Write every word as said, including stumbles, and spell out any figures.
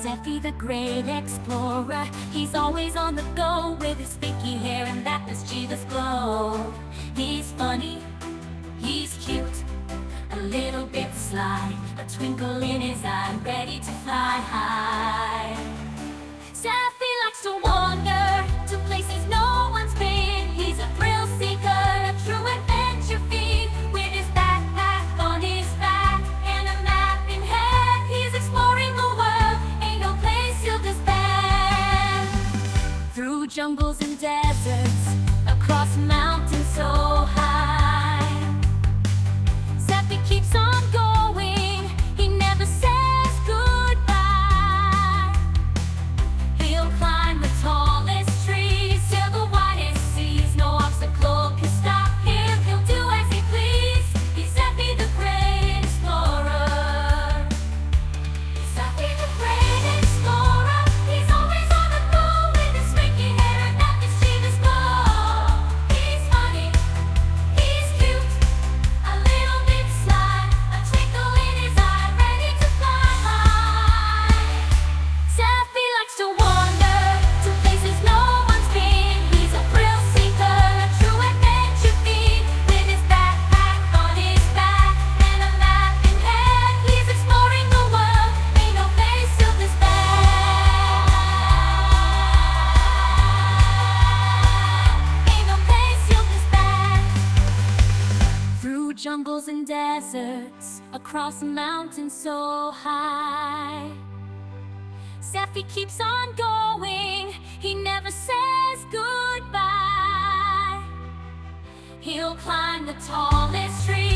Zeffy the great explorer, he's always on the go with his spiky hair and that mischievous glow. He's funny, he's cute, a little bit sly, a twinkle in his eye, ready to fly high. Zeffy likes to wander to places no one's been. He's a thrill seeker, a true adventure fiend. With his backpack on his back and a map in hand, he's exploring the world, ain't no place he'll disband. Through jungles and deserts, across mountains so high, Zeffy keeps on going, he never says goodbye. He'll climb the tallest trees, sail the widest seas, no obstacle can stop him, he'll do as he please. He's Zeffy the great explorer. Zeffy the great explorer, he's always on the go with his spiky hair and that mischievous glow. He's funny, he's cute, a little bit sly, a twinkle in his eye, ready to fly high. Zeffy likes to wander to places no one's been. He's a thrill seeker, a true adventure fiend. With his backpack on his back and a map in hand, he's exploring the world, ain't no place he'll disband. Ain't no place he'll disband. Through jungles and deserts, across mountains so high, Zeffy keeps on going, he never says goodbye. He'll climb the tallest tree,